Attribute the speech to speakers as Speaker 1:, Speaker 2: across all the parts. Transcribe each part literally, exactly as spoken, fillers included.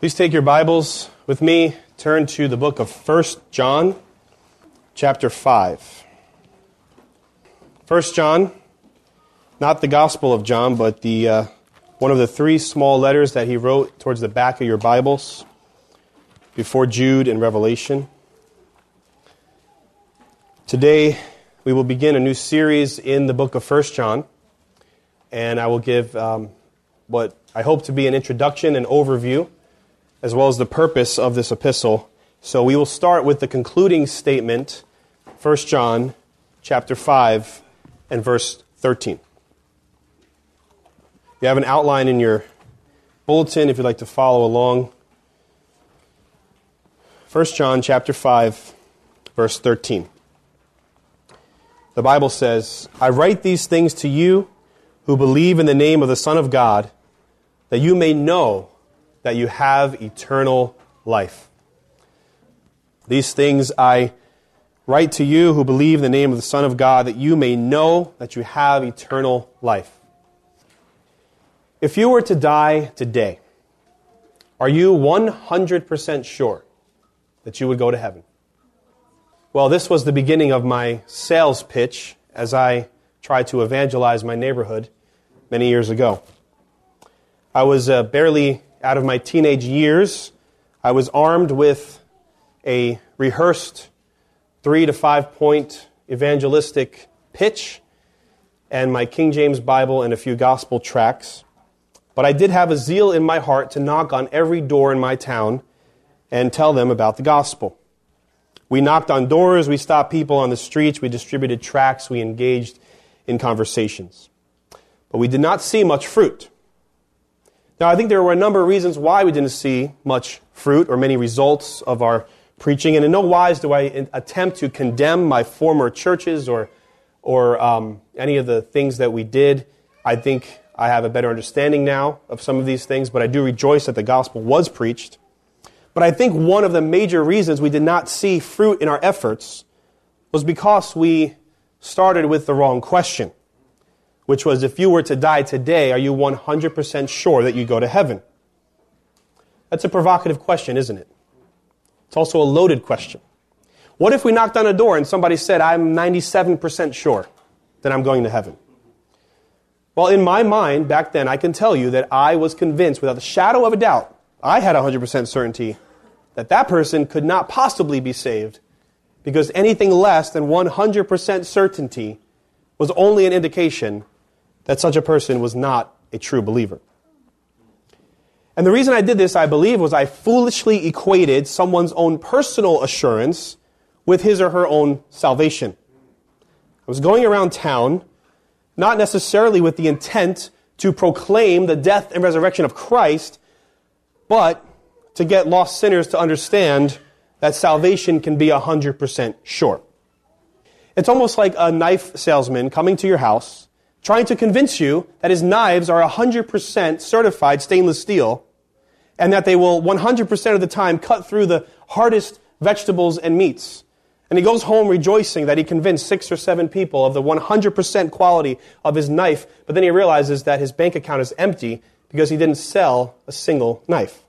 Speaker 1: Please take your Bibles with me, turn to the book of First John, chapter five. First John, not the Gospel of John, but the uh, one of the three small letters that he wrote towards the back of your Bibles before Jude and Revelation. Today, we will begin a new series in the book of First John, and I will give um, what I hope to be an introduction and overview, as well as the purpose of this epistle. So we will start with the concluding statement, First John chapter five and verse thirteen. You have an outline in your bulletin if you'd like to follow along. First John chapter five, verse thirteen. The Bible says, "I write these things to you who believe in the name of the Son of God, that you may know that you have eternal life. These things I write to you who believe in the name of the Son of God, that you may know that you have eternal life." If you were to die today, are you one hundred percent sure that you would go to heaven? Well, this was the beginning of my sales pitch as I tried to evangelize my neighborhood many years ago. I was uh, barely out of my teenage years. I was armed with a rehearsed three to five point evangelistic pitch and my King James Bible and a few gospel tracts. But I did have a zeal in my heart to knock on every door in my town and tell them about the gospel. We knocked on doors, we stopped people on the streets, we distributed tracts, we engaged in conversations. But we did not see much fruit. Now, I think there were a number of reasons why we didn't see much fruit or many results of our preaching, and in no wise do I attempt to condemn my former churches or or um, any of the things that we did. I think I have a better understanding now of some of these things, but I do rejoice that the gospel was preached. But I think one of the major reasons we did not see fruit in our efforts was because we started with the wrong question, which was, if you were to die today, are you one hundred percent sure that you go to heaven? That's a provocative question, isn't it? It's also a loaded question. What if we knocked on a door and somebody said, I'm ninety-seven percent sure that I'm going to heaven? Well, in my mind, back then, I can tell you that I was convinced without the shadow of a doubt, I had one hundred percent certainty that that person could not possibly be saved, because anything less than one hundred percent certainty was only an indication that such a person was not a true believer. And the reason I did this, I believe, was I foolishly equated someone's own personal assurance with his or her own salvation. I was going around town, not necessarily with the intent to proclaim the death and resurrection of Christ, but to get lost sinners to understand that salvation can be one hundred percent sure. It's almost like a knife salesman coming to your house, trying to convince you that his knives are one hundred percent certified stainless steel, and that they will one hundred percent of the time cut through the hardest vegetables and meats. And he goes home rejoicing that he convinced six or seven people of the one hundred percent quality of his knife, but then he realizes that his bank account is empty because he didn't sell a single knife.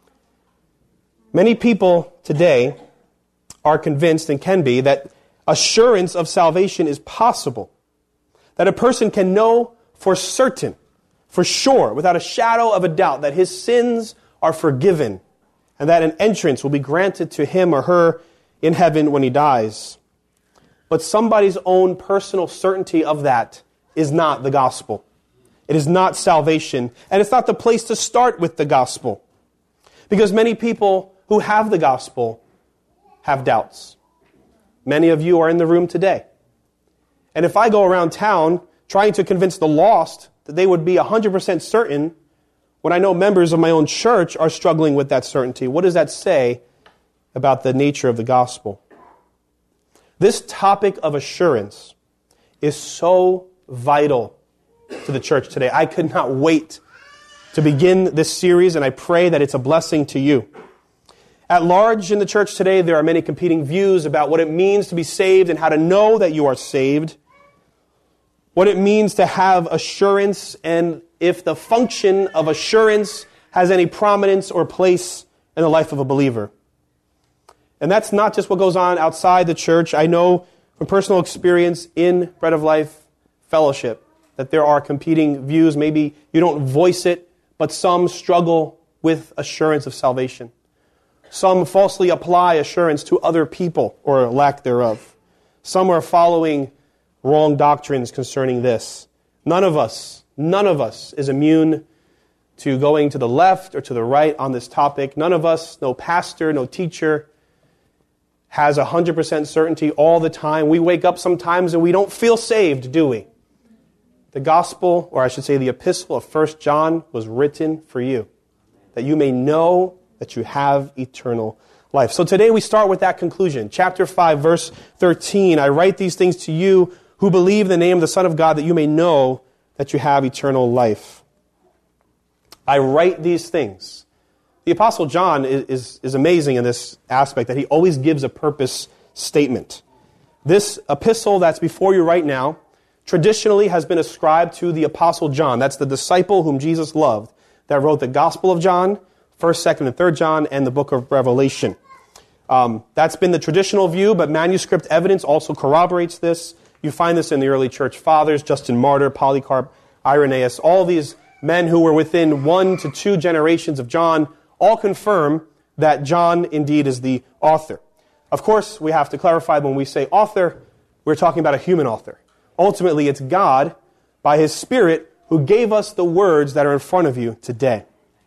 Speaker 1: Many people today are convinced, and can be, that assurance of salvation is possible. That a person can know for certain, for sure, without a shadow of a doubt, that his sins are forgiven, and that an entrance will be granted to him or her in heaven when he dies. But somebody's own personal certainty of that is not the gospel. It is not salvation, and it's not the place to start with the gospel. Because many people who have the gospel have doubts. Many of you are in the room today. And if I go around town trying to convince the lost that they would be one hundred percent certain, when I know members of my own church are struggling with that certainty, what does that say about the nature of the gospel? This topic of assurance is so vital to the church today. I could not wait to begin this series, and I pray that it's a blessing to you. At large in the church today, there are many competing views about what it means to be saved and how to know that you are saved, what it means to have assurance, and if the function of assurance has any prominence or place in the life of a believer. And that's not just what goes on outside the church. I know from personal experience in Bread of Life Fellowship that there are competing views. Maybe you don't voice it, but some struggle with assurance of salvation. Some falsely apply assurance to other people or lack thereof. Some are following wrong doctrines concerning this. None of us, none of us is immune to going to the left or to the right on this topic. None of us, no pastor, no teacher, has one hundred percent certainty all the time. We wake up sometimes and we don't feel saved, do we? The gospel, or I should say the epistle of First John, was written for you, that you may know that you have eternal life. So today we start with that conclusion. Chapter five, verse thirteen, I write these things to you who believe in the name of the Son of God, that you may know that you have eternal life. I write these things. The Apostle John is, is, is amazing in this aspect, that he always gives a purpose statement. This epistle that's before you right now traditionally has been ascribed to the Apostle John. That's the disciple whom Jesus loved, that wrote the Gospel of John, First, Second, and Third John, and the book of Revelation. Um, that's been the traditional view, but manuscript evidence also corroborates this. You find this in the early church fathers, Justin Martyr, Polycarp, Irenaeus. All these men who were within one to two generations of John all confirm that John indeed is the author. Of course, we have to clarify when we say author, we're talking about a human author. Ultimately, it's God, by His Spirit, who gave us the words that are in front of you today.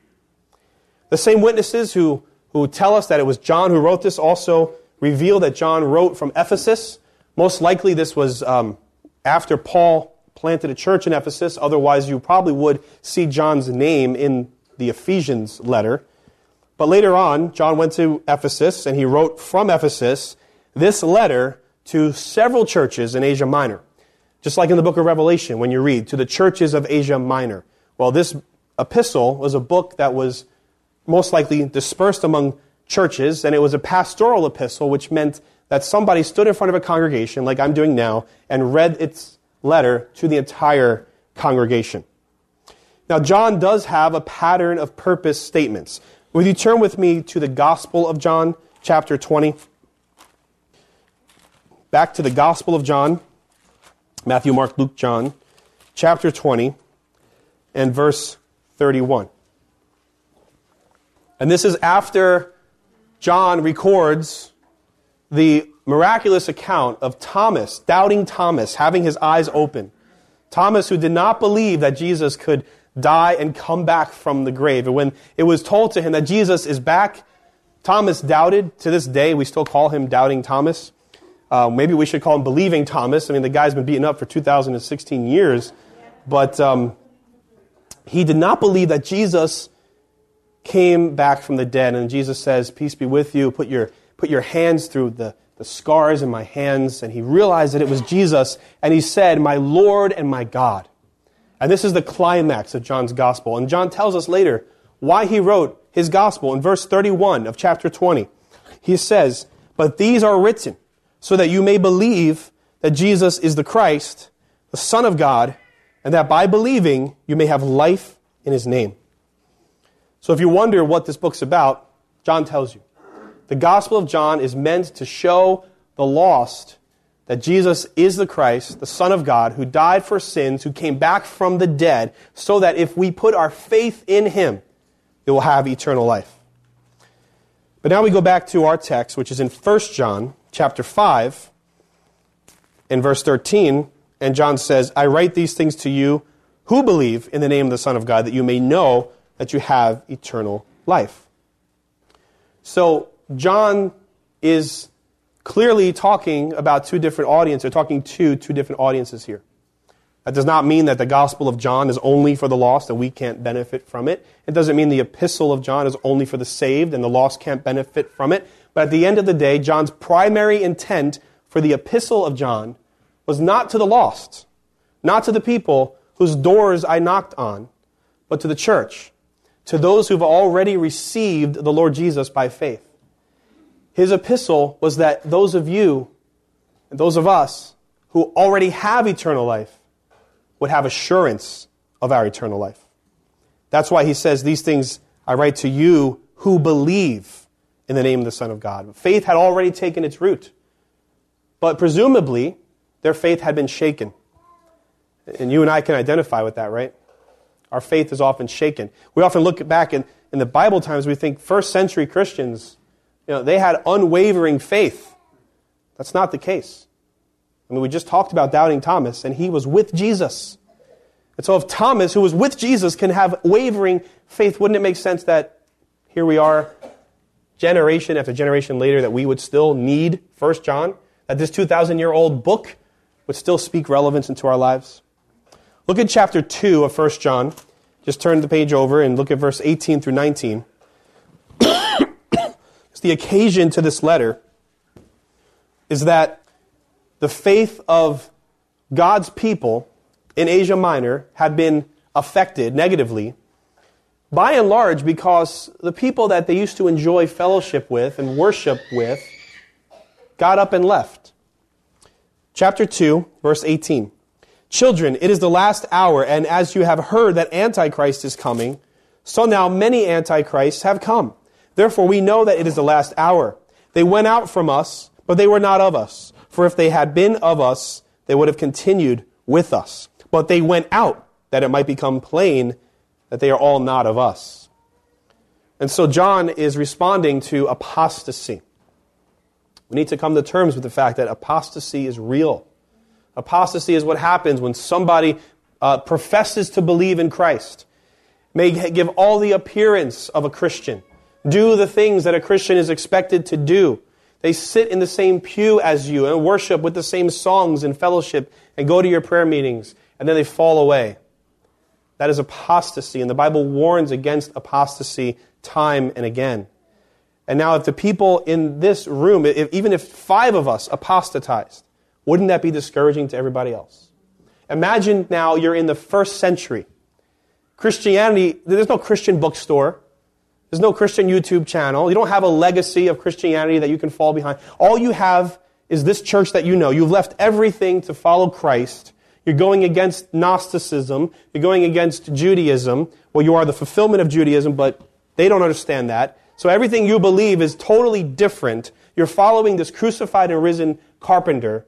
Speaker 1: The same witnesses who, who tell us that it was John who wrote this also reveal that John wrote from Ephesus. Most likely this was um, after Paul planted a church in Ephesus. Otherwise, you probably would see John's name in the Ephesians letter. But later on, John went to Ephesus, and he wrote from Ephesus this letter to several churches in Asia Minor. Just like in the book of Revelation, when you read, to the churches of Asia Minor. Well, this epistle was a book that was most likely dispersed among churches, and it was a pastoral epistle, which meant that somebody stood in front of a congregation, like I'm doing now, and read its letter to the entire congregation. Now, John does have a pattern of purpose statements. Will you turn with me to the Gospel of John, chapter twenty? Back to the Gospel of John, Matthew, Mark, Luke, John, chapter twenty, and verse thirty-one. And this is after John records the miraculous account of Thomas, doubting Thomas, having his eyes open. Thomas, who did not believe that Jesus could die and come back from the grave. And when it was told to him that Jesus is back, Thomas doubted. To this day, we still call him Doubting Thomas. Uh, maybe we should call him Believing Thomas. I mean, the guy's been beaten up for two thousand sixteen years. But um, he did not believe that Jesus came back from the dead. And Jesus says, peace be with you. Put your put your hands through the, the scars in my hands. And he realized that it was Jesus. And he said, my Lord and my God. And this is the climax of John's gospel. And John tells us later why he wrote his gospel. In verse thirty-one of chapter twenty, he says, but these are written so that you may believe that Jesus is the Christ, the Son of God, and that by believing you may have life in His name. So if you wonder what this book's about, John tells you. The Gospel of John is meant to show the lost that Jesus is the Christ, the Son of God, who died for sins, who came back from the dead, so that if we put our faith in Him, we will have eternal life. But now we go back to our text, which is in First John chapter five, in verse thirteen, and John says, I write these things to you who believe in the name of the Son of God, that you may know that you have eternal life. So John is clearly talking about two different audiences, talking to two different audiences here. That does not mean that the Gospel of John is only for the lost and we can't benefit from it. It doesn't mean the Epistle of John is only for the saved and the lost can't benefit from it. But at the end of the day, John's primary intent for the Epistle of John was not to the lost, not to the people whose doors I knocked on, but to the church, to those who've already received the Lord Jesus by faith. His epistle was that those of you and those of us who already have eternal life would have assurance of our eternal life. That's why he says, these things I write to you who believe in the name of the Son of God. Faith had already taken its root. But presumably, their faith had been shaken. And you and I can identify with that, right? Our faith is often shaken. We often look back in, in the Bible times, we think first century Christians, you know, they had unwavering faith. That's not the case. I mean, we just talked about doubting Thomas, and he was with Jesus. And so if Thomas, who was with Jesus, can have wavering faith, wouldn't it make sense that here we are, generation after generation later, that we would still need First John? That this two thousand year old book would still speak relevance into our lives? Look at chapter two of First John. Just turn the page over and look at verse eighteen through nineteen. It's the occasion to this letter is that the faith of God's people in Asia Minor had been affected negatively, by and large because the people that they used to enjoy fellowship with and worship with got up and left. Chapter two, verse eighteen. Children, it is the last hour, and as you have heard that Antichrist is coming, so now many Antichrists have come. Therefore we know that it is the last hour. They went out from us, but they were not of us. For if they had been of us, they would have continued with us. But they went out, that it might become plain that they are all not of us. And so John is responding to apostasy. We need to come to terms with the fact that apostasy is real. Apostasy is what happens when somebody uh, professes to believe in Christ, may give all the appearance of a Christian, do the things that a Christian is expected to do. They sit in the same pew as you and worship with the same songs and fellowship and go to your prayer meetings, and then they fall away. That is apostasy, and the Bible warns against apostasy time and again. And now if the people in this room, if, even if five of us apostatized, wouldn't that be discouraging to everybody else? Imagine now you're in the first century. Christianity, there's no Christian bookstore. There's no Christian YouTube channel. You don't have a legacy of Christianity that you can fall behind. All you have is this church that you know. You've left everything to follow Christ. You're going against Gnosticism. You're going against Judaism. Well, you are the fulfillment of Judaism, but they don't understand that. So everything you believe is totally different. You're following this crucified and risen carpenter.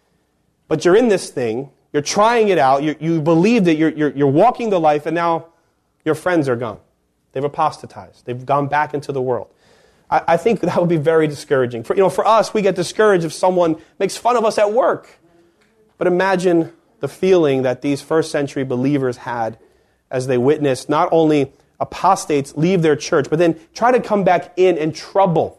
Speaker 1: But you're in this thing, you're trying it out, you, you believed it, you're, you're, you're walking the life, and now your friends are gone. They've apostatized. They've gone back into the world. I, I think that would be very discouraging. For, you know, for us, we get discouraged if someone makes fun of us at work. But imagine the feeling that these first century believers had as they witnessed not only apostates leave their church, but then try to come back in and trouble,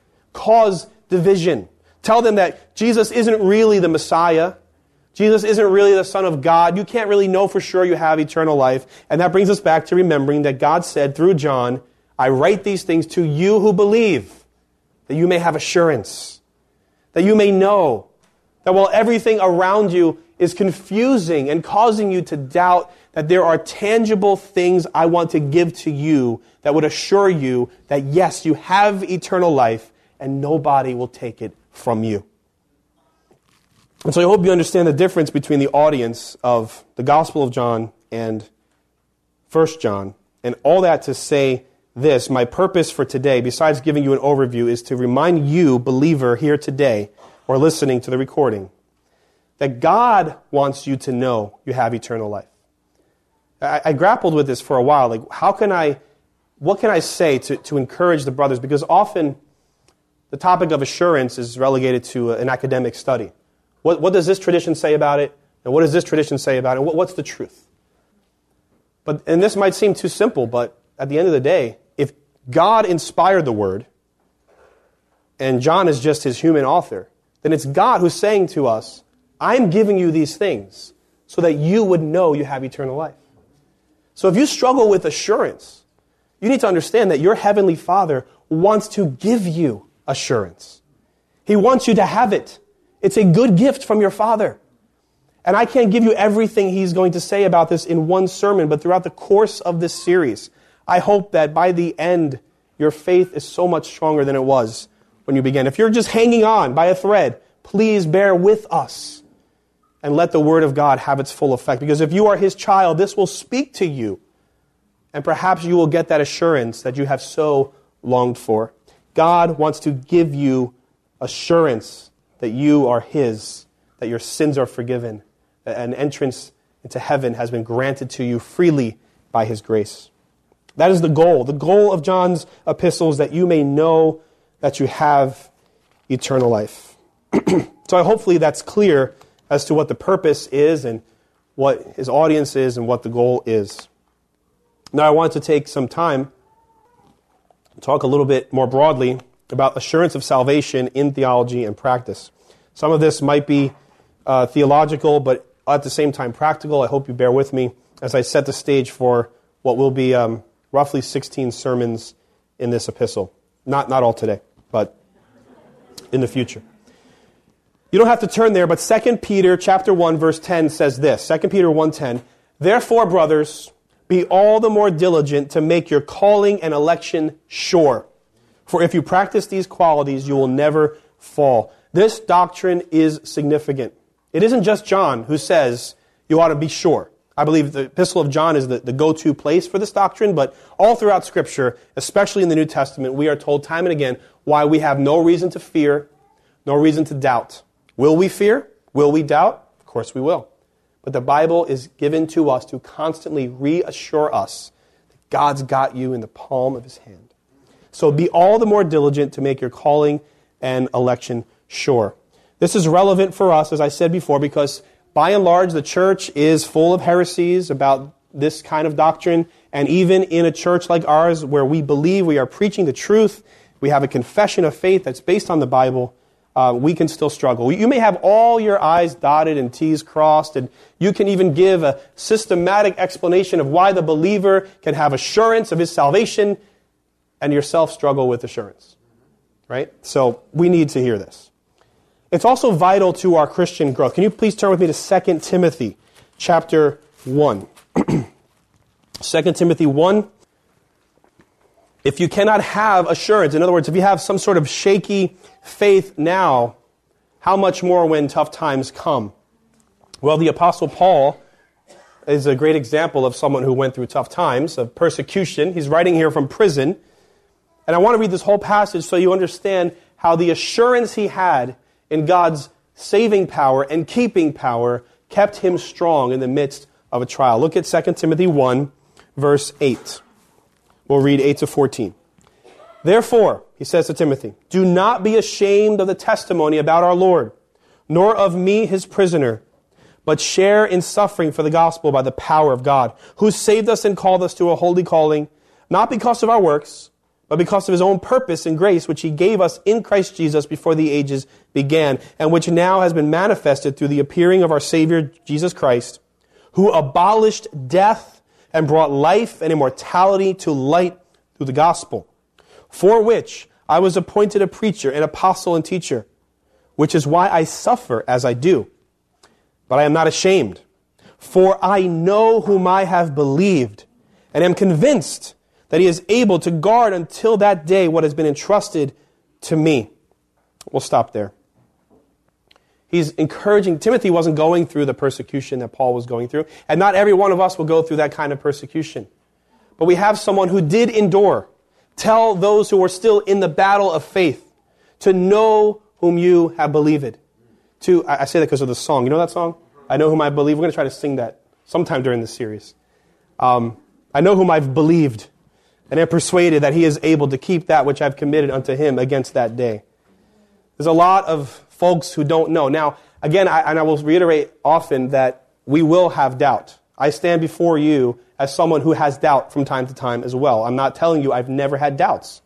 Speaker 1: cause division. Tell them that Jesus isn't really the Messiah. Jesus isn't really the Son of God. You can't really know for sure you have eternal life. And that brings us back to remembering that God said through John, I write these things to you who believe, that you may have assurance, that you may know that while everything around you is confusing and causing you to doubt, that there are tangible things I want to give to you that would assure you that yes, you have eternal life and nobody will take it from you. And so I hope you understand the difference between the audience of the Gospel of John and First John. And all that to say this, my purpose for today, besides giving you an overview, is to remind you, believer here today, or listening to the recording, that God wants you to know you have eternal life. I, I grappled with this for a while. Like, how can I, what can I say to, to encourage the brothers? Because often the topic of assurance is relegated to an academic study. What, what does this tradition say about it? And what does this tradition say about it? What, what's the truth? But, and this might seem too simple, but at the end of the day, if God inspired the Word, and John is just his human author, then it's God who's saying to us, I'm giving you these things so that you would know you have eternal life. So if you struggle with assurance, you need to understand that your Heavenly Father wants to give you assurance. He wants you to have it. It's a good gift from your Father. And I can't give you everything He's going to say about this in one sermon, but throughout the course of this series, I hope that by the end, your faith is so much stronger than it was when you began. If you're just hanging on by a thread, please bear with us and let the Word of God have its full effect. Because if you are His child, this will speak to you and perhaps you will get that assurance that you have so longed for. God wants to give you assurance that you are His, that your sins are forgiven, that an entrance into heaven has been granted to you freely by His grace. That is the goal. The goal of John's epistle is that you may know that you have eternal life. So hopefully that's clear as to what the purpose is and what his audience is and what the goal is. Now I want to take some time to talk a little bit more broadly about assurance of salvation in theology and practice. Some of this might be uh, theological, but at the same time practical. I hope you bear with me as I set the stage for what will be um, roughly sixteen sermons in this epistle. Not not all today, but in the future. You don't have to turn there, but Second Peter chapter one, verse ten says this. Second Peter one ten, "Therefore, brothers, be all the more diligent to make your calling and election sure. For if you practice these qualities, you will never fall." This doctrine is significant. It isn't just John who says you ought to be sure. I believe the Epistle of John is the, the go-to place for this doctrine, but all throughout Scripture, especially in the New Testament, we are told time and again why we have no reason to fear, no reason to doubt. Will we fear? Will we doubt? Of course we will. But the Bible is given to us to constantly reassure us that God's got you in the palm of His hand. So be all the more diligent to make your calling and election sure. This is relevant for us, as I said before, because by and large the church is full of heresies about this kind of doctrine, and even in a church like ours where we believe we are preaching the truth, we have a confession of faith that's based on the Bible, Uh, we can still struggle. You may have all your I's dotted and T's crossed, and you can even give a systematic explanation of why the believer can have assurance of his salvation, and yourself struggle with assurance. Right? So we need to hear this. It's also vital to our Christian growth. Can you please turn with me to Second Timothy chapter one. Second Timothy one. If you cannot have assurance, in other words, if you have some sort of shaky faith now, how much more when tough times come? Well, the Apostle Paul is a great example of someone who went through tough times, of persecution. He's writing here from prison. And I want to read this whole passage so you understand how the assurance he had in God's saving power and keeping power kept him strong in the midst of a trial. Look at Second Timothy one, verse eight. We'll read eight to fourteen. "Therefore," he says to Timothy, "do not be ashamed of the testimony about our Lord, nor of me, his prisoner, but share in suffering for the gospel by the power of God, who saved us and called us to a holy calling, not because of our works, but because of his own purpose and grace, which he gave us in Christ Jesus before the ages began, and which now has been manifested through the appearing of our Savior, Jesus Christ, who abolished death and brought life and immortality to light through the gospel, for which I was appointed a preacher, an apostle and teacher, which is why I suffer as I do. But I am not ashamed, for I know whom I have believed, and am convinced that he is able to guard until that day what has been entrusted to me." We'll stop there. He's encouraging. Timothy wasn't going through the persecution that Paul was going through, and not every one of us will go through that kind of persecution. But we have someone who did endure. Tell those who are still in the battle of faith to know whom you have believed. To I say that because of the song. You know that song? I know whom I believe. We're going to try to sing that sometime during this series. Um, I know whom I've believed, and am persuaded that he is able to keep that which I've committed unto him against that day. There's a lot of folks who don't know. Now, again, I, and I will reiterate often that we will have doubt. I stand before you as someone who has doubt from time to time as well. I'm not telling you I've never had doubts.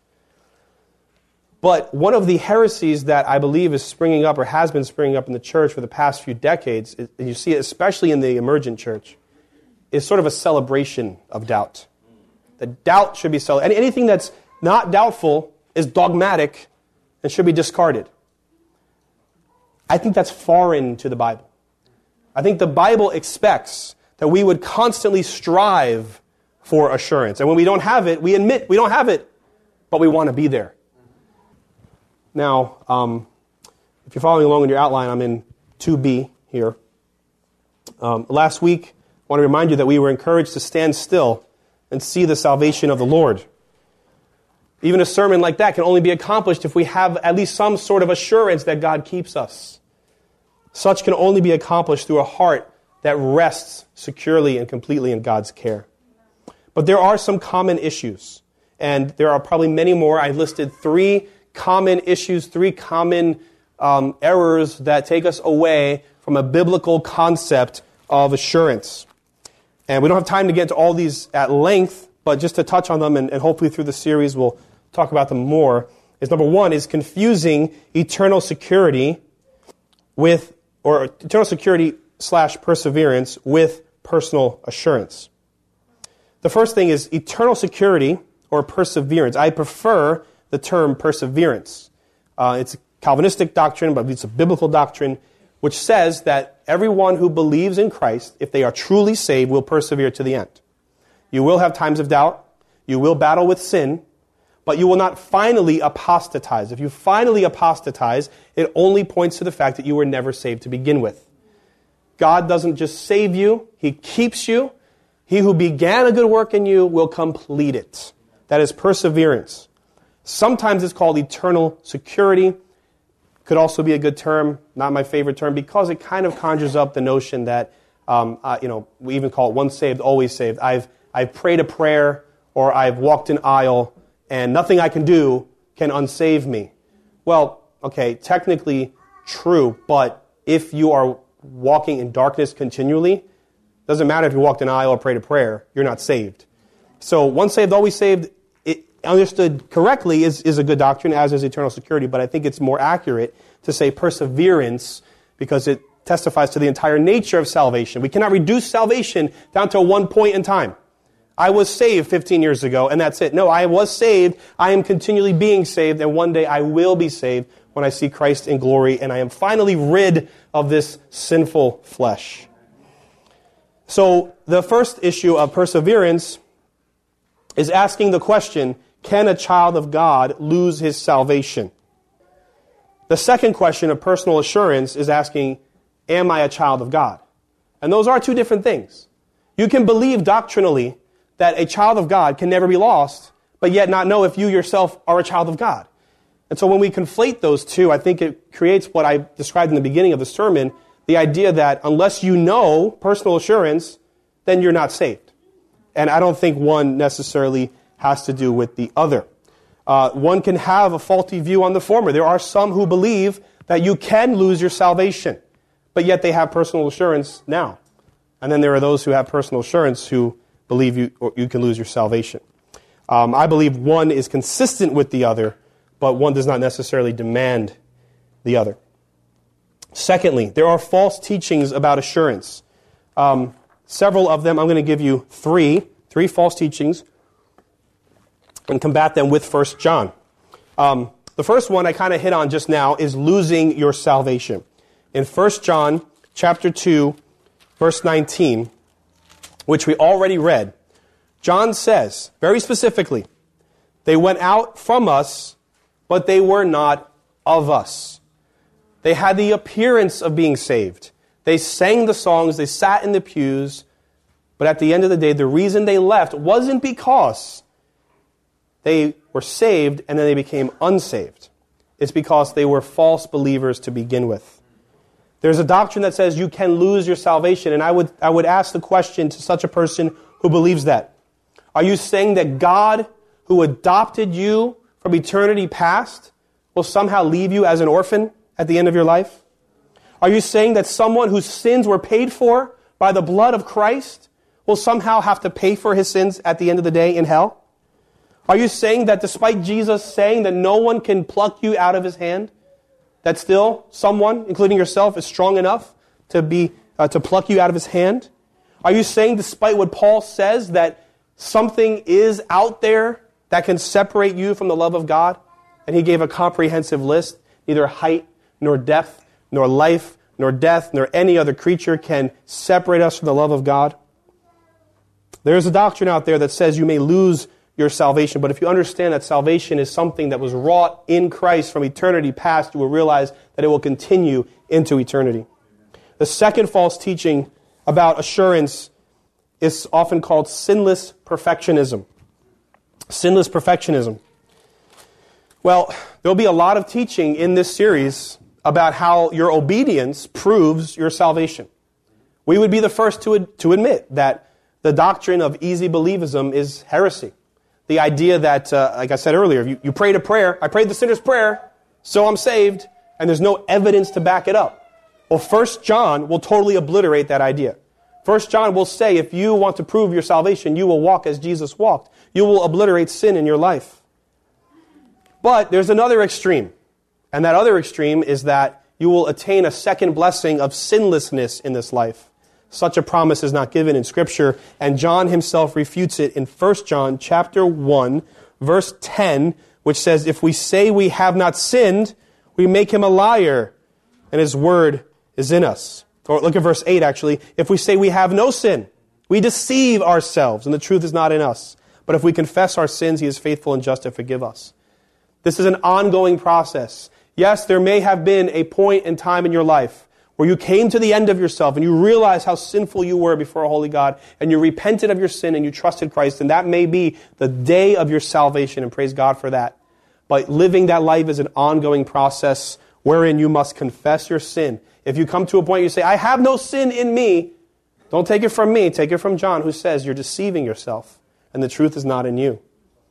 Speaker 1: But one of the heresies that I believe is springing up or has been springing up in the church for the past few decades, and you see it especially in the emergent church, is sort of a celebration of doubt. The doubt should be celebrated. Anything that's not doubtful is dogmatic and should be discarded. I think that's foreign to the Bible. I think the Bible expects that we would constantly strive for assurance. And when we don't have it, we admit we don't have it, but we want to be there. Now, um, if you're following along in your outline, I'm in two B here. Um, last week, I want to remind you that we were encouraged to stand still and see the salvation of the Lord. Even a sermon like that can only be accomplished if we have at least some sort of assurance that God keeps us. Such can only be accomplished through a heart that rests securely and completely in God's care. But there are some common issues, and there are probably many more. I listed three common issues, three common um, errors that take us away from a biblical concept of assurance. And we don't have time to get into all these at length, but just to touch on them, and, and hopefully through the series we'll talk about them more, is number one is confusing eternal security with, or eternal security slash perseverance with personal assurance. The first thing is eternal security or perseverance. I prefer the term perseverance. Uh, it's a Calvinistic doctrine, but it's a biblical doctrine, which says that everyone who believes in Christ, if they are truly saved, will persevere to the end. You will have times of doubt. You will battle with sin, but you will not finally apostatize. If you finally apostatize, it only points to the fact that you were never saved to begin with. God doesn't just save you, He keeps you. He who began a good work in you will complete it. That is perseverance. Sometimes it's called eternal security. Could also be a good term, not my favorite term, because it kind of conjures up the notion that, um, uh, you know, we even call it once saved, always saved. I've I've prayed a prayer, or I've walked an aisle, and nothing I can do can unsave me. Well, okay, technically true, but if you are walking in darkness continually, doesn't matter if you walked an aisle or prayed a prayer, you're not saved. So once saved, always saved, it, understood correctly, is, is a good doctrine, as is eternal security, but I think it's more accurate to say perseverance because it testifies to the entire nature of salvation. We cannot reduce salvation down to one point in time. I was saved fifteen years ago, and that's it. No, I was saved. I am continually being saved, and one day I will be saved when I see Christ in glory, and I am finally rid of this sinful flesh. So the first issue of perseverance is asking the question, can a child of God lose his salvation? The second question of personal assurance is asking, am I a child of God? And those are two different things. You can believe doctrinally that a child of God can never be lost, but yet not know if you yourself are a child of God. And so when we conflate those two, I think it creates what I described in the beginning of the sermon, the idea that unless you know personal assurance, then you're not saved. And I don't think one necessarily has to do with the other. Uh, one can have a faulty view on the former. There are some who believe that you can lose your salvation, but yet they have personal assurance now. And then there are those who have personal assurance who believe you, or you can lose your salvation. Um, I believe one is consistent with the other, but one does not necessarily demand the other. Secondly, there are false teachings about assurance. Um, several of them, I'm going to give you three, three false teachings, and combat them with First John. Um, the first one I kind of hit on just now is losing your salvation. In First John chapter two, verse nineteen, which we already read, John says, very specifically, they went out from us, but they were not of us. They had the appearance of being saved. They sang the songs, they sat in the pews, but at the end of the day, the reason they left wasn't because they were saved and then they became unsaved. It's because they were false believers to begin with. There's a doctrine that says you can lose your salvation, and I would I would ask the question to such a person who believes that. Are you saying that God, who adopted you from eternity past, will somehow leave you as an orphan at the end of your life? Are you saying that someone whose sins were paid for by the blood of Christ will somehow have to pay for his sins at the end of the day in hell? Are you saying that despite Jesus saying that no one can pluck you out of his hand, that still someone, including yourself, is strong enough to be uh, to pluck you out of his hand? Are you saying, despite what Paul says, that something is out there that can separate you from the love of God? And he gave a comprehensive list. Neither height, nor depth, nor life, nor death, nor any other creature can separate us from the love of God. There's a doctrine out there that says you may lose your salvation, but if you understand that salvation is something that was wrought in Christ from eternity past, you will realize that it will continue into eternity. The second false teaching about assurance is often called sinless perfectionism. Sinless perfectionism. Well, there'll be a lot of teaching in this series about how your obedience proves your salvation. We would be the first to, ad- to admit that the doctrine of easy believism is heresy. The idea that, uh, like I said earlier, you, you prayed a prayer, I prayed the sinner's prayer, so I'm saved, and there's no evidence to back it up. Well, First John will totally obliterate that idea. First John will say if you want to prove your salvation, you will walk as Jesus walked. You will obliterate sin in your life. But there's another extreme, and that other extreme is that you will attain a second blessing of sinlessness in this life. Such a promise is not given in Scripture, and John himself refutes it in First John chapter one, verse ten, which says, if we say we have not sinned, we make him a liar, and his word is in us. Or look at verse eight, actually. If we say we have no sin, we deceive ourselves, and the truth is not in us. But if we confess our sins, he is faithful and just to forgive us. This is an ongoing process. Yes, there may have been a point in time in your life where you came to the end of yourself and you realized how sinful you were before a holy God, and you repented of your sin and you trusted Christ, and that may be the day of your salvation, and praise God for that. But living that life is an ongoing process wherein you must confess your sin. If you come to a point you say, I have no sin in me, don't take it from me, take it from John, who says you're deceiving yourself and the truth is not in you.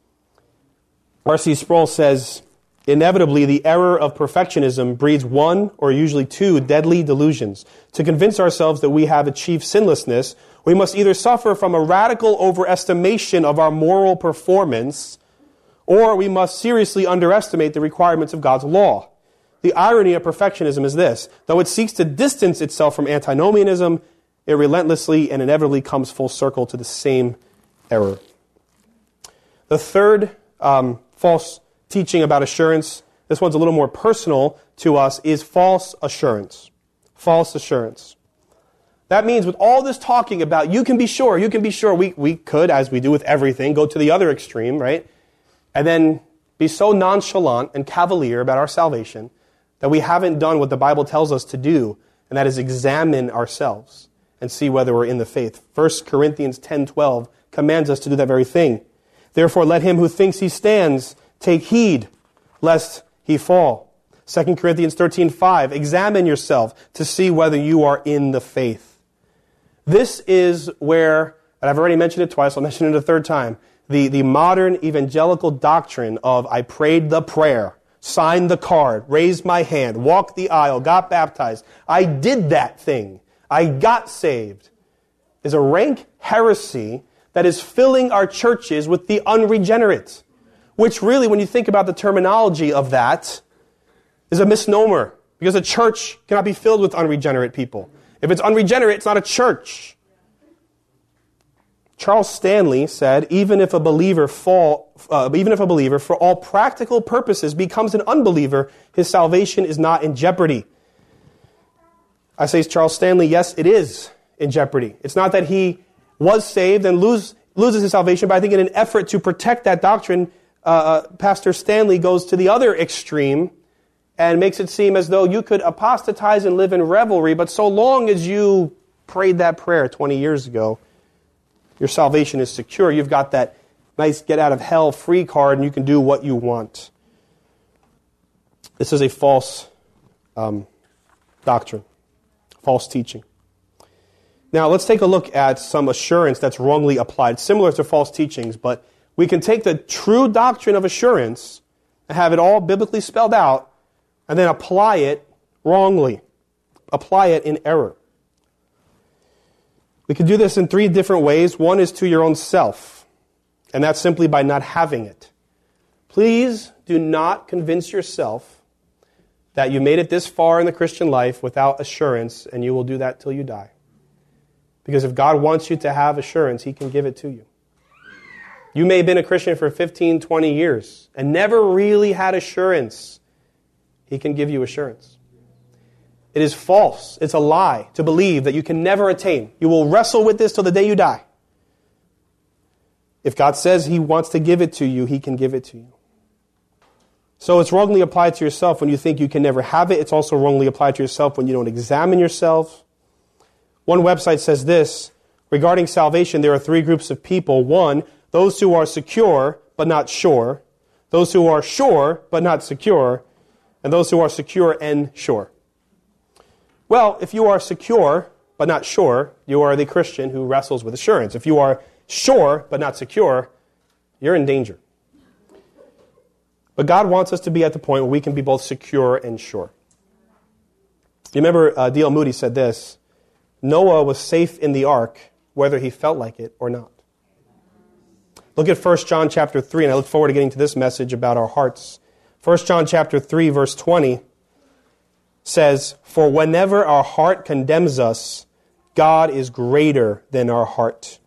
Speaker 1: R C Sproul says, inevitably, the error of perfectionism breeds one or usually two deadly delusions. To convince ourselves that we have achieved sinlessness, we must either suffer from a radical overestimation of our moral performance, or we must seriously underestimate the requirements of God's law. The irony of perfectionism is this: though it seeks to distance itself from antinomianism, it relentlessly and inevitably comes full circle to the same error. The third um, false teaching about assurance, this one's a little more personal to us, is false assurance. False assurance. That means with all this talking about you can be sure, you can be sure, we, we could, as we do with everything, go to the other extreme, right? And then be so nonchalant and cavalier about our salvation that we haven't done what the Bible tells us to do, and that is examine ourselves and see whether we're in the faith. First Corinthians ten twelve commands us to do that very thing. Therefore, let him who thinks he stands take heed, lest he fall. Second Corinthians thirteen five, examine yourself to see whether you are in the faith. This is where, and I've already mentioned it twice, I'll mention it a third time, the, the modern evangelical doctrine of I prayed the prayer, signed the card, raised my hand, walked the aisle, got baptized, I did that thing, I got saved, is a rank heresy that is filling our churches with the unregenerate. Which really, when you think about the terminology of that, is a misnomer. Because a church cannot be filled with unregenerate people. If it's unregenerate, it's not a church. Charles Stanley said, even if a believer fall, uh, even if a believer, for all practical purposes, becomes an unbeliever, his salvation is not in jeopardy. I say, Charles Stanley, yes, it is in jeopardy. It's not that he was saved and lose, loses his salvation, but I think in an effort to protect that doctrine, Uh, Pastor Stanley goes to the other extreme and makes it seem as though you could apostatize and live in revelry, but so long as you prayed that prayer twenty years ago, your salvation is secure. You've got that nice get-out-of-hell-free card, and you can do what you want. This is a false um, doctrine, false teaching. Now, let's take a look at some assurance that's wrongly applied, similar to false teachings, but we can take the true doctrine of assurance and have it all biblically spelled out and then apply it wrongly. Apply it in error. We can do this in three different ways. One is to your own self, and that's simply by not having it. Please do not convince yourself that you made it this far in the Christian life without assurance, and you will do that till you die. Because if God wants you to have assurance, He can give it to you. You may have been a Christian for fifteen, twenty years and never really had assurance. He can give you assurance. It is false. It's a lie to believe that you can never attain. You will wrestle with this till the day you die. If God says He wants to give it to you, He can give it to you. So it's wrongly applied to yourself when you think you can never have it. It's also wrongly applied to yourself when you don't examine yourself. One website says this: Regarding salvation, there are three groups of people. One, those who are secure but not sure. Those who are sure but not secure. And those who are secure and sure. Well, if you are secure but not sure, you are the Christian who wrestles with assurance. If you are sure but not secure, you're in danger. But God wants us to be at the point where we can be both secure and sure. You remember uh, D L Moody said this, Noah was safe in the ark whether he felt like it or not. Look at First John chapter three, and I look forward to getting to this message about our hearts. First John chapter three, verse twenty says, "For whenever our heart condemns us, God is greater than our heart."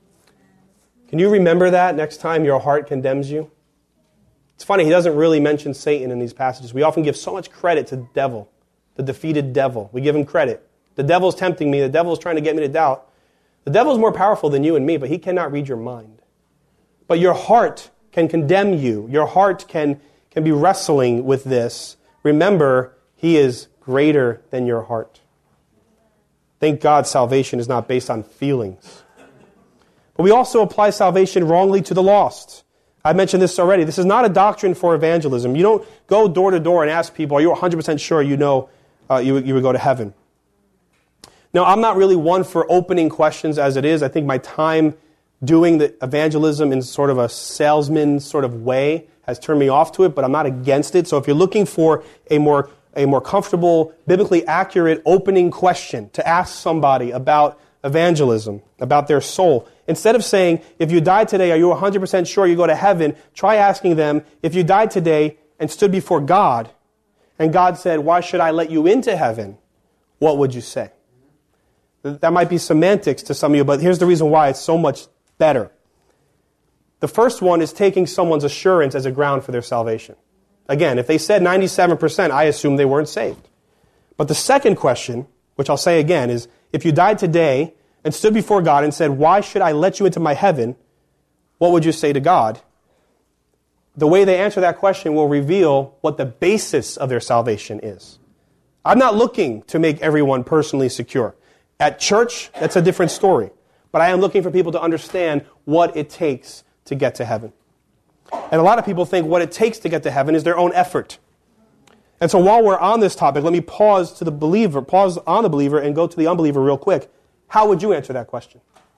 Speaker 1: Can you remember that next time your heart condemns you? It's funny, he doesn't really mention Satan in these passages. We often give so much credit to the devil, the defeated devil. We give him credit. The devil's tempting me. The devil's trying to get me to doubt. The devil's more powerful than you and me, but he cannot read your mind. But your heart can condemn you. Your heart can, can be wrestling with this. Remember, he is greater than your heart. Thank God salvation is not based on feelings. But we also apply salvation wrongly to the lost. I mentioned this already. This is not a doctrine for evangelism. You don't go door to door and ask people, are you one hundred percent sure you know uh, you, you would go to heaven? Now, I'm not really one for opening questions as it is. I think my time doing the evangelism in sort of a salesman sort of way has turned me off to it, but I'm not against it. So if you're looking for a more a more comfortable, biblically accurate opening question to ask somebody about evangelism, about their soul, instead of saying, if you died today, are you one hundred percent sure you go to heaven? Try asking them, if you died today and stood before God, and God said, why should I let you into heaven? What would you say? That might be semantics to some of you, but here's the reason why it's so much better. The first one is taking someone's assurance as a ground for their salvation. Again, if they said ninety-seven percent, I assume they weren't saved. But the second question, which I'll say again, is if you died today and stood before God and said, why should I let you into my heaven? What would you say to God? The way they answer that question will reveal what the basis of their salvation is. I'm not looking to make everyone personally secure. At church, that's a different story. But I am looking for people to understand what it takes to get to heaven. And a lot of people think what it takes to get to heaven is their own effort. And so while we're on this topic, let me pause to the believer, pause on the believer and go to the unbeliever real quick. How would you answer that question?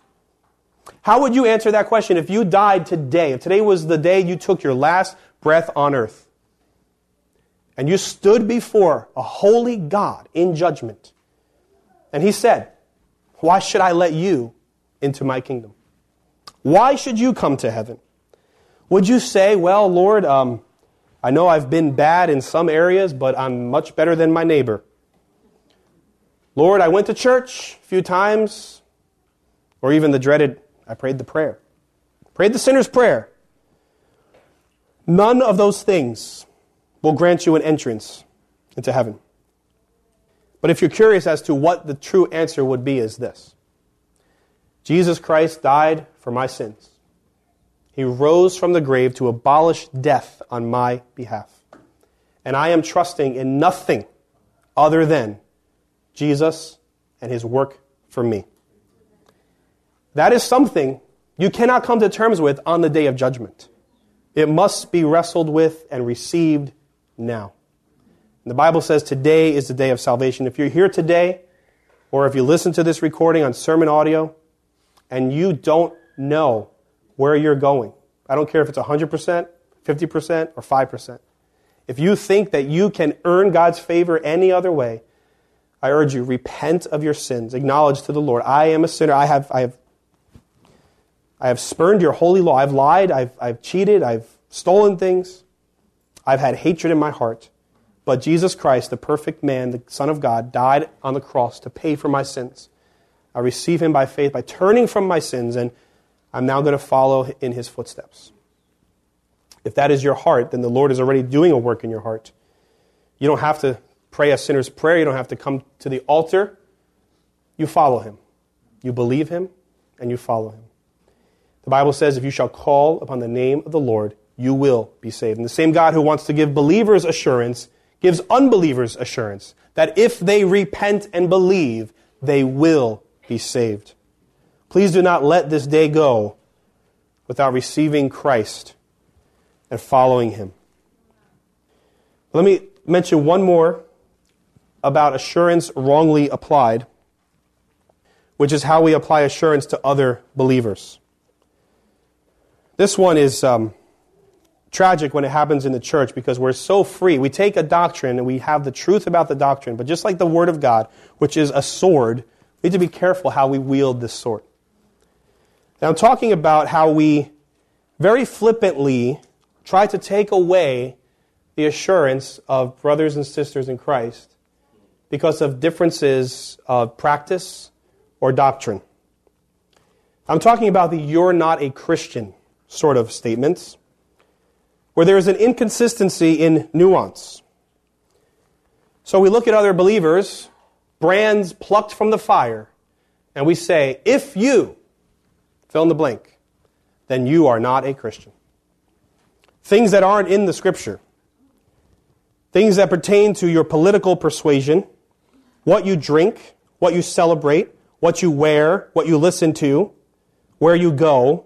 Speaker 1: How would you answer that question if you died today, if today was the day you took your last breath on earth, and you stood before a holy God in judgment, and he said, why should I let you into my kingdom? Why should you come to heaven? Would you say, well, Lord, um, I know I've been bad in some areas, but I'm much better than my neighbor. Lord, I went to church a few times, or even the dreaded, I prayed the prayer. Prayed the sinner's prayer. None of those things will grant you an entrance into heaven. But if you're curious as to what the true answer would be, is this. Jesus Christ died for my sins. He rose from the grave to abolish death on my behalf. And I am trusting in nothing other than Jesus and his work for me. That is something you cannot come to terms with on the day of judgment. It must be wrestled with and received now. The Bible says today is the day of salvation. If you're here today, or if you listen to this recording on sermon audio, and you don't know where you're going, I don't care if it's one hundred percent, fifty percent, or five percent. If you think that you can earn God's favor any other way, I urge you, repent of your sins. Acknowledge to the Lord, I am a sinner. I have, I have, I have spurned your holy law. I've lied. I've, I've cheated. I've stolen things. I've had hatred in my heart. But Jesus Christ, the perfect man, the Son of God, died on the cross to pay for my sins. I receive him by faith, by turning from my sins, and I'm now going to follow in his footsteps. If that is your heart, then the Lord is already doing a work in your heart. You don't have to pray a sinner's prayer. You don't have to come to the altar. You follow him. You believe him, and you follow him. The Bible says, if you shall call upon the name of the Lord, you will be saved. And the same God who wants to give believers assurance gives unbelievers assurance that if they repent and believe, they will be saved. Please do not let this day go without receiving Christ and following Him. Let me mention one more about assurance wrongly applied, which is how we apply assurance to other believers. This one is um, tragic when it happens in the church because we're so free. We take a doctrine and we have the truth about the doctrine, but just like the Word of God, which is a sword, we need to be careful how we wield this sword. Now I'm talking about how we very flippantly try to take away the assurance of brothers and sisters in Christ because of differences of practice or doctrine. I'm talking about the "you're not a Christian" sort of statements, where there is an inconsistency in nuance. So we look at other believers, brands plucked from the fire, and we say, if you, fill in the blank, then you are not a Christian. Things that aren't in the Scripture. Things that pertain to your political persuasion, what you drink, what you celebrate, what you wear, what you listen to, where you go.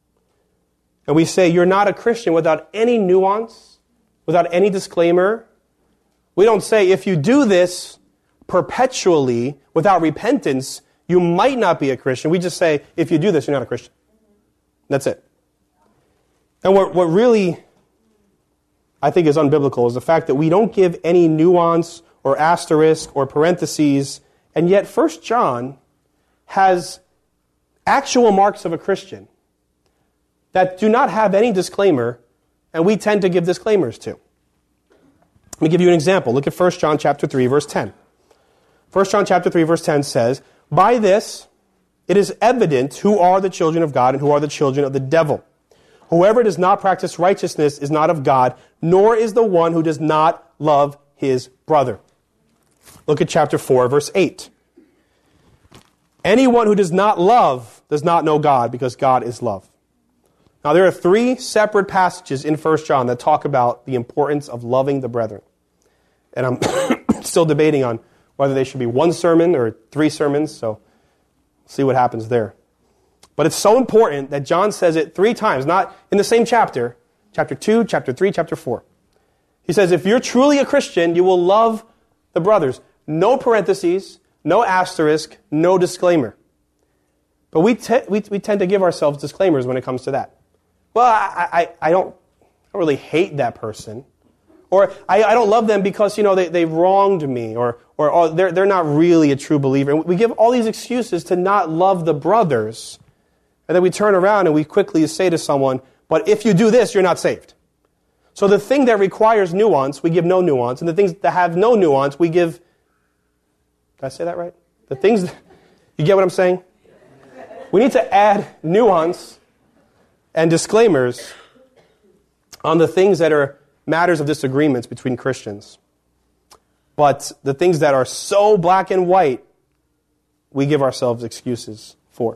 Speaker 1: And we say you're not a Christian without any nuance, without any disclaimer. We don't say if you do this perpetually without repentance, you might not be a Christian. We just say if you do this, you're not a Christian. That's it. And what, what really I think is unbiblical is the fact that we don't give any nuance or asterisk or parentheses, and yet First John has actual marks of a Christian that do not have any disclaimer, and we tend to give disclaimers to. Let me give you an example. Look at First John chapter three, verse ten. First John chapter three, verse ten says, "By this it is evident who are the children of God and who are the children of the devil. Whoever does not practice righteousness is not of God, nor is the one who does not love his brother." Look at chapter four, verse eight. "Anyone who does not love does not know God, because God is love." Now, there are three separate passages in First John that talk about the importance of loving the brethren. And I'm still debating on whether they should be one sermon or three sermons, so see what happens there. But it's so important that John says it three times, not in the same chapter, chapter two, chapter three, chapter four. He says, if you're truly a Christian, you will love the brothers. No parentheses, no asterisk, no disclaimer. But we, te- we, we tend to give ourselves disclaimers when it comes to that. Well, I, I, I, don't, I don't really hate that person. Or I, I don't love them because, you know, they, they wronged me. Or, or oh, they're, they're not really a true believer. And we give all these excuses to not love the brothers. And then we turn around and we quickly say to someone, but if you do this, you're not saved. So the thing that requires nuance, we give no nuance. And the things that have no nuance, we give... Did I say that right? The things... That, you get what I'm saying? We need to add nuance and disclaimers on the things that are matters of disagreements between Christians. But the things that are so black and white, we give ourselves excuses for.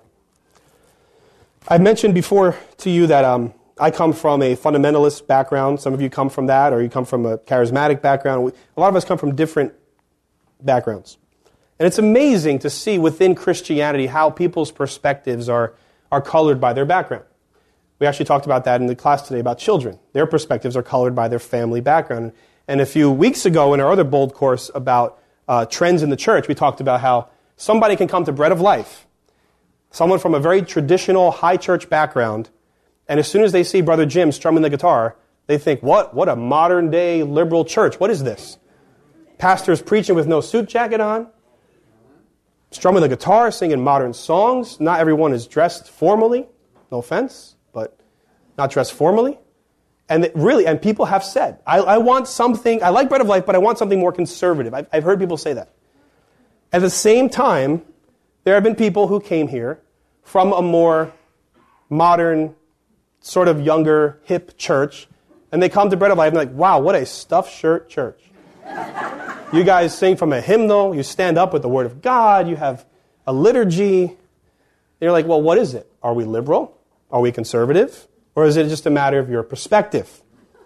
Speaker 1: I mentioned before to you that um, I come from a fundamentalist background. Some of you come from that, or you come from a charismatic background. A lot of us come from different backgrounds. And it's amazing to see within Christianity how people's perspectives are, are colored by their background. We actually talked about that in the class today about children. Their perspectives are colored by their family background. And a few weeks ago in our other bold course about uh, trends in the church, we talked about how somebody can come to Bread of Life, someone from a very traditional high church background, and as soon as they see Brother Jim strumming the guitar, they think, what? What a modern day liberal church. What is this? Pastors preaching with no suit jacket on, strumming the guitar, singing modern songs. Not everyone is dressed formally. No offense. But not dressed formally. And it really, and people have said, I, I want something, I like Bread of Life, but I want something more conservative. I've, I've heard people say that. At the same time, there have been people who came here from a more modern, sort of younger, hip church, and they come to Bread of Life and they're like, wow, what a stuffed shirt church. You guys sing from a hymnal, you stand up with the Word of God, you have a liturgy. And you're like, well, what is it? Are we liberal? Are we conservative? Or is it just a matter of your perspective?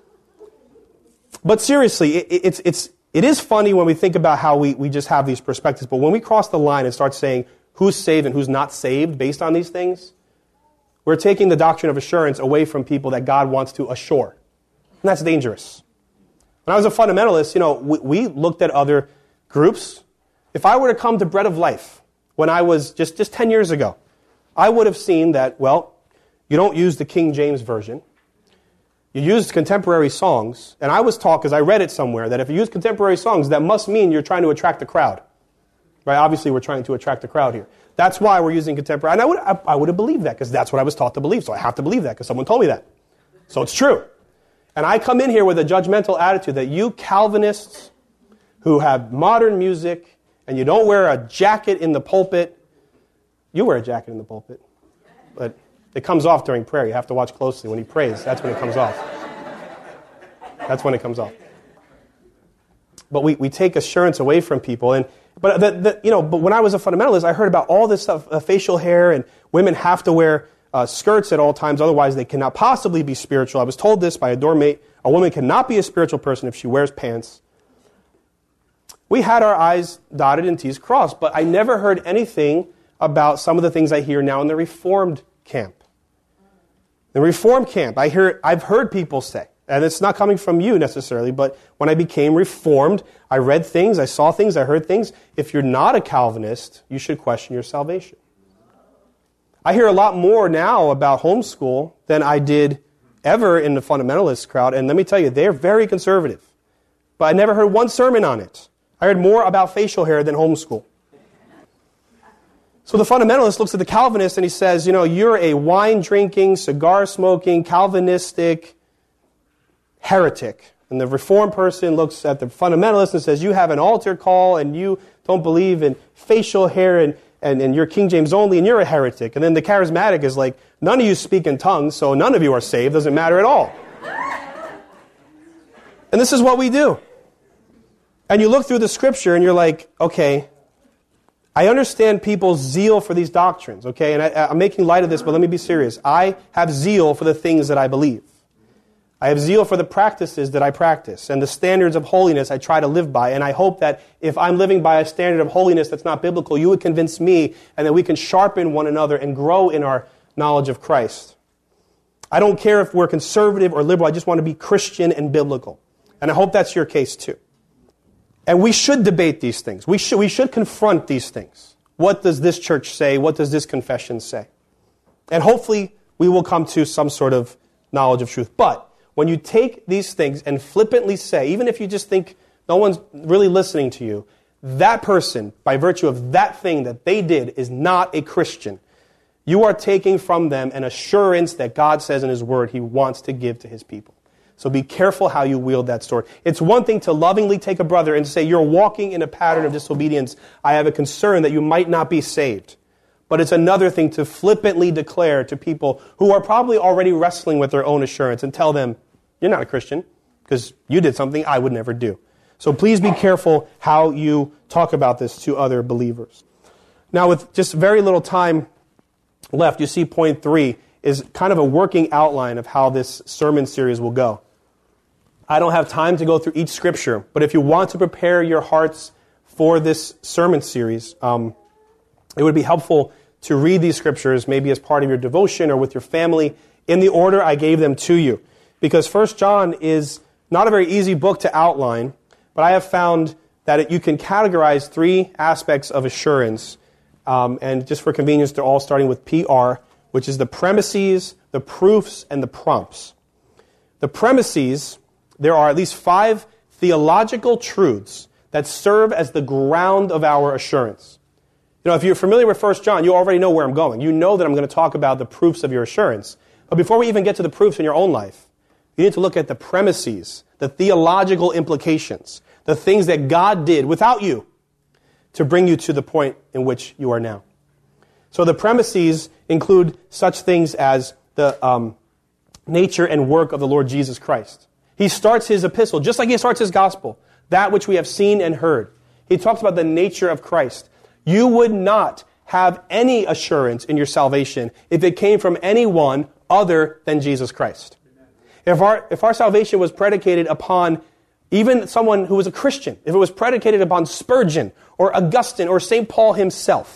Speaker 1: But seriously, it, it's, it's, it is funny when we think about how we, we just have these perspectives. But when we cross the line and start saying, who's saved and who's not saved based on these things, we're taking the doctrine of assurance away from people that God wants to assure. And that's dangerous. When I was a fundamentalist, you know, we, we looked at other groups. If I were to come to Bread of Life when I was just, just ten years ago, I would have seen that, well, you don't use the King James Version. You use contemporary songs. And I was taught, because I read it somewhere, that if you use contemporary songs, that must mean you're trying to attract the crowd. Right? Obviously, we're trying to attract the crowd here. That's why we're using contemporary. And I would, I, I would have believed that, because that's what I was taught to believe. So I have to believe that, because someone told me that. So it's true. And I come in here with a judgmental attitude that you Calvinists who have modern music and you don't wear a jacket in the pulpit, you wear a jacket in the pulpit, but it comes off during prayer. You have to watch closely. When he prays, that's when it comes off. That's when it comes off. But we, we take assurance away from people. And but the, the, you know, but when I was a fundamentalist, I heard about all this stuff, uh, facial hair, and women have to wear uh, skirts at all times, otherwise they cannot possibly be spiritual. I was told this by a dorm mate. A woman cannot be a spiritual person if she wears pants. We had our I's dotted and T's crossed, but I never heard anything about some of the things I hear now in the Reformed camp. The Reformed camp, I hear, I've heard people say, and it's not coming from you necessarily, but when I became Reformed, I read things, I saw things, I heard things. If you're not a Calvinist, you should question your salvation. I hear a lot more now about homeschool than I did ever in the fundamentalist crowd, and let me tell you, they're very conservative. But I never heard one sermon on it. I heard more about facial hair than homeschool. So the fundamentalist looks at the Calvinist and he says, you know, you're a wine-drinking, cigar-smoking, Calvinistic heretic. And the Reformed person looks at the fundamentalist and says, you have an altar call and you don't believe in facial hair and, and, and you're King James only and you're a heretic. And then the charismatic is like, none of you speak in tongues, so none of you are saved. Doesn't matter at all. And this is what we do. And you look through the scripture and you're like, okay, I understand people's zeal for these doctrines, okay? And I, I'm making light of this, but let me be serious. I have zeal for the things that I believe. I have zeal for the practices that I practice and the standards of holiness I try to live by. And I hope that if I'm living by a standard of holiness that's not biblical, you would convince me and that we can sharpen one another and grow in our knowledge of Christ. I don't care if we're conservative or liberal. I just want to be Christian and biblical. And I hope that's your case too. And we should debate these things. We should, we should confront these things. What does this church say? What does this confession say? And hopefully we will come to some sort of knowledge of truth. But when you take these things and flippantly say, even if you just think no one's really listening to you, that person, by virtue of that thing that they did, is not a Christian. You are taking from them an assurance that God says in His Word He wants to give to His people. So be careful how you wield that sword. It's one thing to lovingly take a brother and say, you're walking in a pattern of disobedience. I have a concern that you might not be saved. But it's another thing to flippantly declare to people who are probably already wrestling with their own assurance and tell them, you're not a Christian because you did something I would never do. So please be careful how you talk about this to other believers. Now, with just very little time left, you see point three is kind of a working outline of how this sermon series will go. I don't have time to go through each scripture, but if you want to prepare your hearts for this sermon series, um, it would be helpful to read these scriptures maybe as part of your devotion or with your family in the order I gave them to you. Because First John is not a very easy book to outline, but I have found that it, you can categorize three aspects of assurance, um, and just for convenience, they're all starting with P R, which is the premises, the proofs, and the prompts. The premises, there are at least five theological truths that serve as the ground of our assurance. You know, if you're familiar with First John, you already know where I'm going. You know that I'm going to talk about the proofs of your assurance. But before we even get to the proofs in your own life, you need to look at the premises, the theological implications, the things that God did without you to bring you to the point in which you are now. So the premises include such things as the um, nature and work of the Lord Jesus Christ. He starts his epistle, just like he starts his gospel, that which we have seen and heard. He talks about the nature of Christ. You would not have any assurance in your salvation if it came from anyone other than Jesus Christ. If our, if our salvation was predicated upon even someone who was a Christian, if it was predicated upon Spurgeon or Augustine or Saint Paul himself,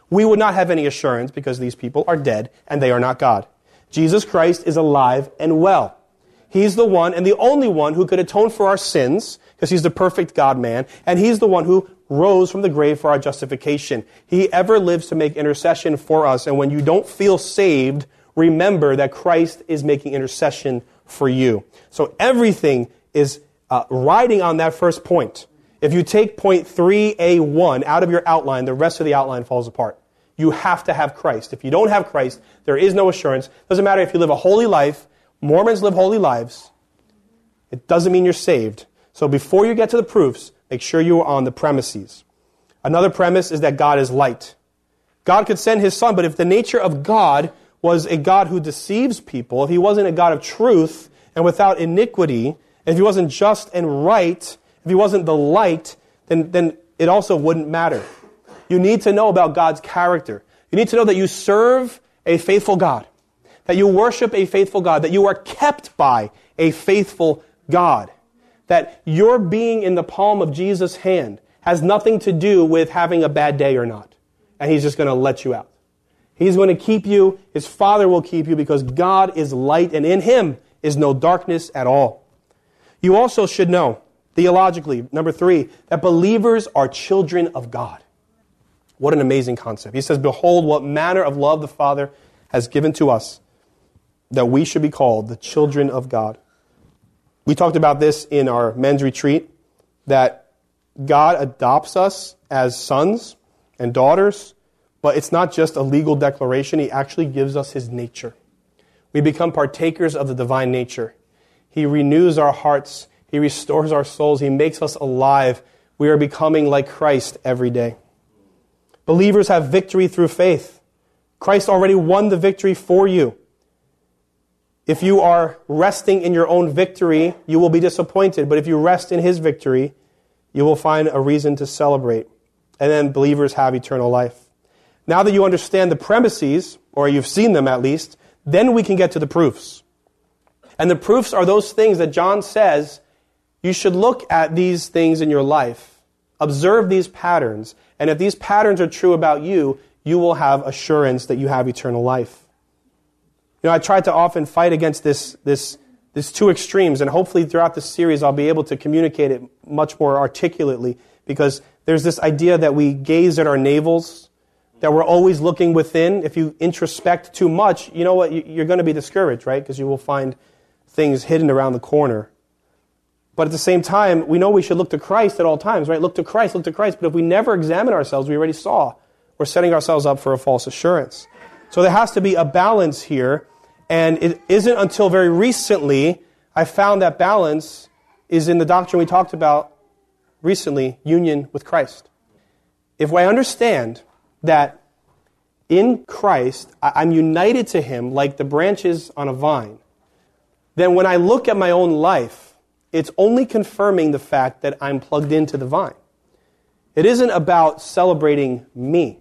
Speaker 1: we would not have any assurance because these people are dead and they are not God. Jesus Christ is alive and well. He's the one and the only one who could atone for our sins because he's the perfect God-man, and he's the one who rose from the grave for our justification. He ever lives to make intercession for us, and when you don't feel saved, remember that Christ is making intercession for you. So everything is uh, riding on that first point. If you take point three A one out of your outline, the rest of the outline falls apart. You have to have Christ. If you don't have Christ, there is no assurance. Doesn't matter if you live a holy life. Mormons live holy lives. It doesn't mean you're saved. So before you get to the proofs, make sure you are on the premises. Another premise is that God is light. God could send his son, but if the nature of God was a God who deceives people, if he wasn't a God of truth and without iniquity, if he wasn't just and right, if he wasn't the light, then, then it also wouldn't matter. You need to know about God's character. You need to know that you serve a faithful God, that you worship a faithful God, that you are kept by a faithful God, that your being in the palm of Jesus' hand has nothing to do with having a bad day or not, and he's just going to let you out. He's going to keep you. His Father will keep you because God is light, and in him is no darkness at all. You also should know, theologically, number three, that believers are children of God. What an amazing concept. He says, behold, what manner of love the Father has given to us, that we should be called the children of God. We talked about this in our men's retreat, that God adopts us as sons and daughters, but it's not just a legal declaration. He actually gives us his nature. We become partakers of the divine nature. He renews our hearts. He restores our souls. He makes us alive. We are becoming like Christ every day. Believers have victory through faith. Christ already won the victory for you. If you are resting in your own victory, you will be disappointed. But if you rest in his victory, you will find a reason to celebrate. And then believers have eternal life. Now that you understand the premises, or you've seen them at least, then we can get to the proofs. And the proofs are those things that John says, you should look at these things in your life. Observe these patterns. And if these patterns are true about you, you will have assurance that you have eternal life. You know, I try to often fight against this, this, this two extremes, and hopefully throughout this series I'll be able to communicate it much more articulately, because there's this idea that we gaze at our navels, that we're always looking within. If you introspect too much, you know what, you're going to be discouraged, right? Because you will find things hidden around the corner. But at the same time, we know we should look to Christ at all times, right? Look to Christ, look to Christ. But if we never examine ourselves, we already saw, we're setting ourselves up for a false assurance. So there has to be a balance here. And it isn't until very recently I found that balance is in the doctrine we talked about recently, union with Christ. If I understand that in Christ I'm united to him like the branches on a vine, then when I look at my own life, it's only confirming the fact that I'm plugged into the vine. It isn't about celebrating me.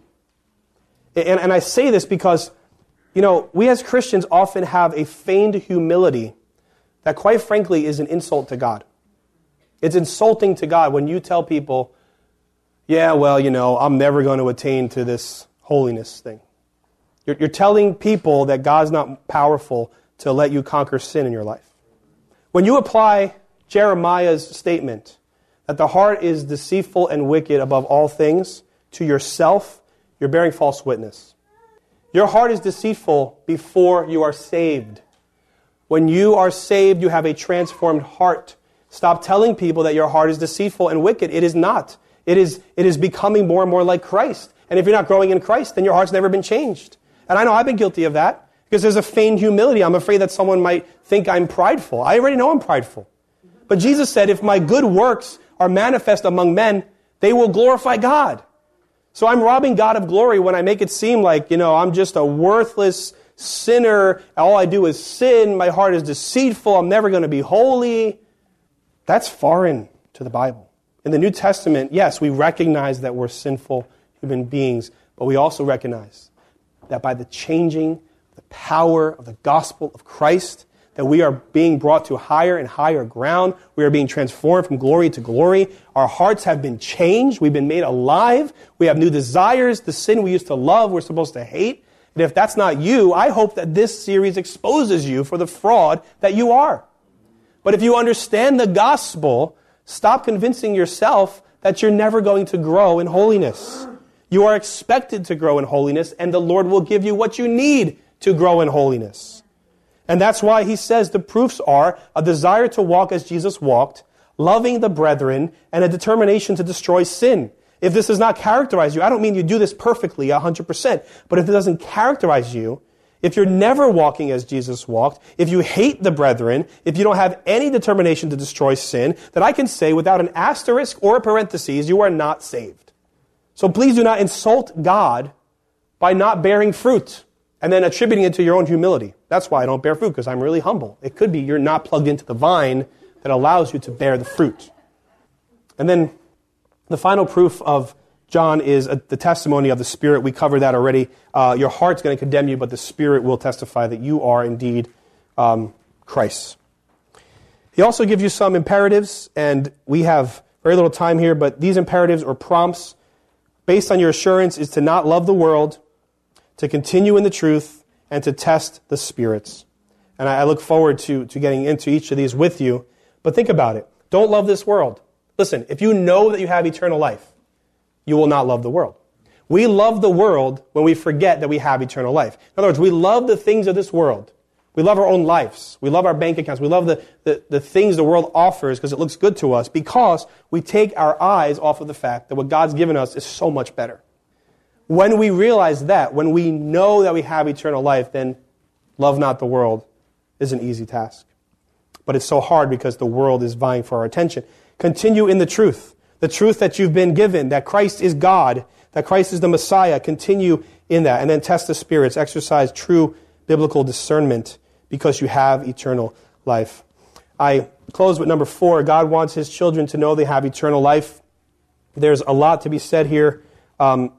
Speaker 1: And, and I say this because, you know, we as Christians often have a feigned humility that quite frankly is an insult to God. It's insulting to God when you tell people, yeah, well, you know, I'm never going to attain to this holiness thing. You're, you're telling people that God's not powerful to let you conquer sin in your life. When you apply Jeremiah's statement that the heart is deceitful and wicked above all things to yourself, you're bearing false witness. Your heart is deceitful before you are saved. When you are saved, you have a transformed heart. Stop telling people that your heart is deceitful and wicked. It is not. It is, it is becoming more and more like Christ. And if you're not growing in Christ, then your heart's never been changed. And I know I've been guilty of that because there's a feigned humility. I'm afraid that someone might think I'm prideful. I already know I'm prideful. But Jesus said, if my good works are manifest among men, they will glorify God. So I'm robbing God of glory when I make it seem like, you know, I'm just a worthless sinner. All I do is sin. My heart is deceitful. I'm never going to be holy. That's foreign to the Bible. In the New Testament, yes, we recognize that we're sinful human beings, but we also recognize that by the changing, the power of the gospel of Christ, that we are being brought to higher and higher ground. We are being transformed from glory to glory. Our hearts have been changed. We've been made alive. We have new desires. The sin we used to love, we're supposed to hate. And if that's not you, I hope that this series exposes you for the fraud that you are. But if you understand the gospel, stop convincing yourself that you're never going to grow in holiness. You are expected to grow in holiness, and the Lord will give you what you need to grow in holiness. And that's why he says the proofs are a desire to walk as Jesus walked, loving the brethren, and a determination to destroy sin. If this does not characterize you, I don't mean you do this perfectly, one hundred percent, but if it doesn't characterize you, if you're never walking as Jesus walked, if you hate the brethren, if you don't have any determination to destroy sin, then I can say without an asterisk or a parenthesis, you are not saved. So please do not insult God by not bearing fruit and then attributing it to your own humility. That's why I don't bear fruit, because I'm really humble. It could be you're not plugged into the vine that allows you to bear the fruit. And then the final proof of John is a, the testimony of the Spirit. We covered that already. Uh, your heart's going to condemn you, but the Spirit will testify that you are indeed um, Christ. He also gives you some imperatives, and we have very little time here, but these imperatives or prompts, based on your assurance, is to not love the world, to continue in the truth, and to test the spirits. And I, I look forward to, to getting into each of these with you. But think about it. Don't love this world. Listen, if you know that you have eternal life, you will not love the world. We love the world when we forget that we have eternal life. In other words, we love the things of this world. We love our own lives. We love our bank accounts. We love the, the, the things the world offers because it looks good to us, because we take our eyes off of the fact that what God's given us is so much better. When we realize that, when we know that we have eternal life, then love not the world is an easy task. But it's so hard because the world is vying for our attention. Continue in the truth. The truth that you've been given, that Christ is God, that Christ is the Messiah. Continue in that. And then test the spirits. Exercise true biblical discernment because you have eternal life. I close with number four. God wants his children to know they have eternal life. There's a lot to be said here. Um,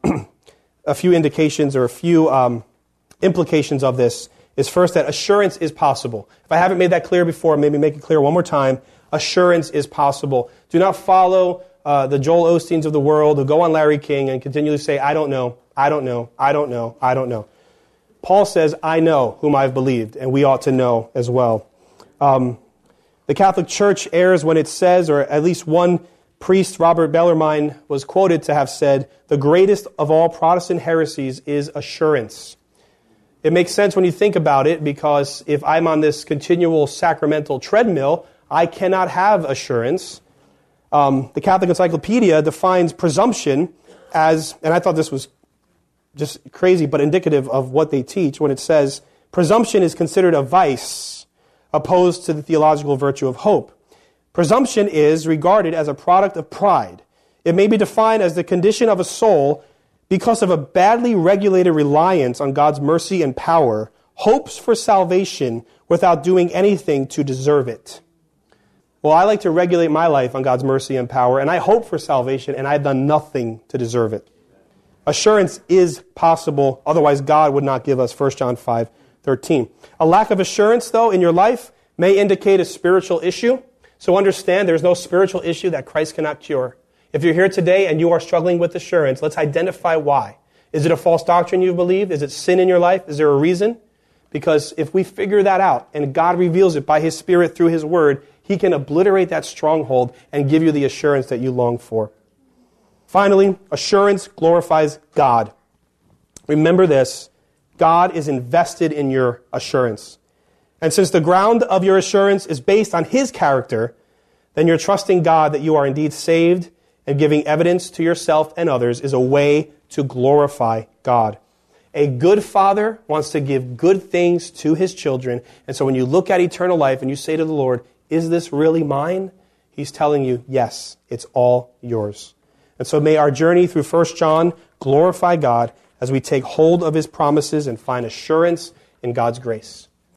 Speaker 1: a few indications or a few um, implications of this is first that assurance is possible. If I haven't made that clear before, maybe make it clear one more time. Assurance is possible. Do not follow uh, the Joel Osteens of the world who go on Larry King and continually say, I don't know, I don't know, I don't know, I don't know. Paul says, I know whom I've believed, and we ought to know as well. Um, the Catholic Church errs when it says, or at least one priest, Robert Bellarmine, was quoted to have said, the greatest of all Protestant heresies is assurance. It makes sense when you think about it, because if I'm on this continual sacramental treadmill, I cannot have assurance. Um, the Catholic Encyclopedia defines presumption as, and I thought this was just crazy, but indicative of what they teach when it says, presumption is considered a vice opposed to the theological virtue of hope. Presumption is regarded as a product of pride. It may be defined as the condition of a soul because of a badly regulated reliance on God's mercy and power, hopes for salvation without doing anything to deserve it. Well, I like to regulate my life on God's mercy and power, and I hope for salvation, and I've done nothing to deserve it. Assurance is possible, otherwise God would not give us First John five thirteen. A lack of assurance, though, in your life may indicate a spiritual issue. So understand there's no spiritual issue that Christ cannot cure. If you're here today and you are struggling with assurance, let's identify why. Is it a false doctrine you believe? Is it sin in your life? Is there a reason? Because if we figure that out and God reveals it by his Spirit through his word, he can obliterate that stronghold and give you the assurance that you long for. Finally, assurance glorifies God. Remember this, God is invested in your assurance. And since the ground of your assurance is based on his character, then you're trusting God that you are indeed saved, and giving evidence to yourself and others is a way to glorify God. A good father wants to give good things to his children, and so when you look at eternal life and you say to the Lord, is this really mine? He's telling you, yes, it's all yours. And so may our journey through First John glorify God as we take hold of his promises and find assurance in God's grace.